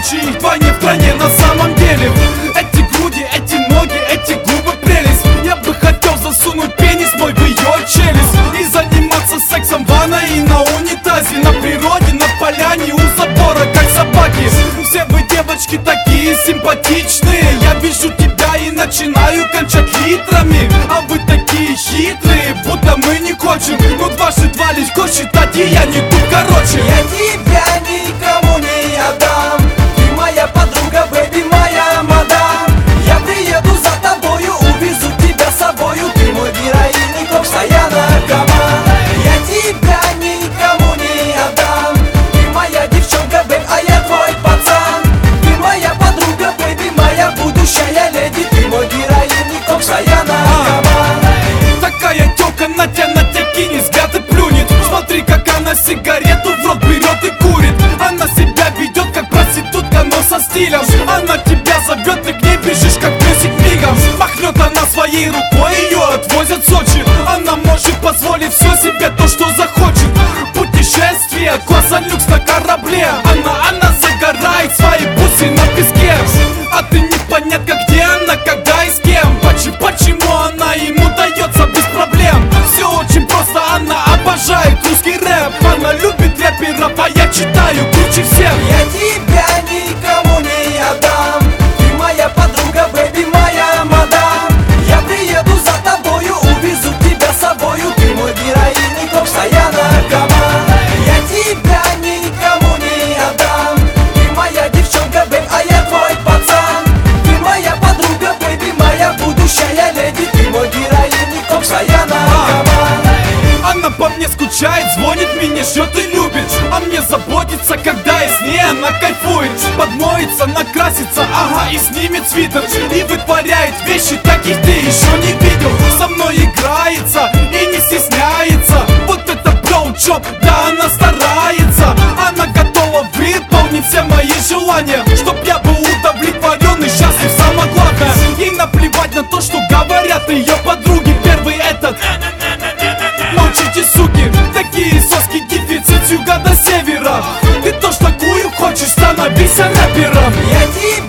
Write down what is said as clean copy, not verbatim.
мелочи, их вдвойне в стране на самом деле. Эти груди, эти ноги, эти губы прелесть. Я бы хотел засунуть пенис мой в ее челюсть и заниматься сексом в ванной и на унитазе, на природе, на поляне, у забора, как собаки. Все вы, девочки, такие симпатичные. Я вижу тебя и начинаю кончать литрами. А вы такие хитрые, будто мы не хочем. Но дважды два легко считать, и я не тут, короче. Я тебя никому не отдам. Ты моя подруга, бэби, моя мадам. Я приеду за тобою, увезу тебя с собою. Ты мой героин и постоянно команда. Я тебя никому не отдам. Ты моя девчонка, бэби, а я твой пацан. Ты моя подруга, бэби, моя будущая леди. Ты мой героин и постоянно команда. Такая тёлка на тебя кинет, взгляд и плюнет. Смотри, как она сигарету в рот берет и курит. Она себя ведет как проститутка, но со стилем. Она тебя зовет, ты к ней бежишь, как песик мигом. Махнет она своей рукой, ее отвозят в Сочи. Она может позволить все себе, то, что захочет. Путешествие, класса люкс на корабле. Она загорает свои бусы на песке. А ты непонятно, где она, когда и с кем. Почему она ему дается без проблем? Все очень просто, она обожает русский рэп. Она любит рэперов, а я читаю круче всех. Я тебя никому не отдам. Ты моя подруга, бэби, моя мадам. Я приеду за тобою, увезу тебя с собою. Ты мой героин и постоянно команда. Я тебя никому не отдам. Ты моя девчонка, бэби, а я твой пацан. Ты моя подруга, бэби, моя будущая леди. Ты мой героин и постоянно команда. Она по мне скучает, звонит, меня ждет и любит. А мне заботится, когда я с ней, она кайфует. Подмоется, накрасится, ага, и снимет свитер. И вытворяет вещи, таких ты еще не видел. Со мной играется и не стесняется. Вот это броучоп, да, она старается. Она готова выполнить все мои желания, чтоб я был удовлетворен и счастлив, самое главное. Ей наплевать на то, что говорят ее подруги. Первый этот: молчите, суки, такие соски, дефицит с юга до севера. Ты тоже такую хочешь, становись рэпером. Я тебя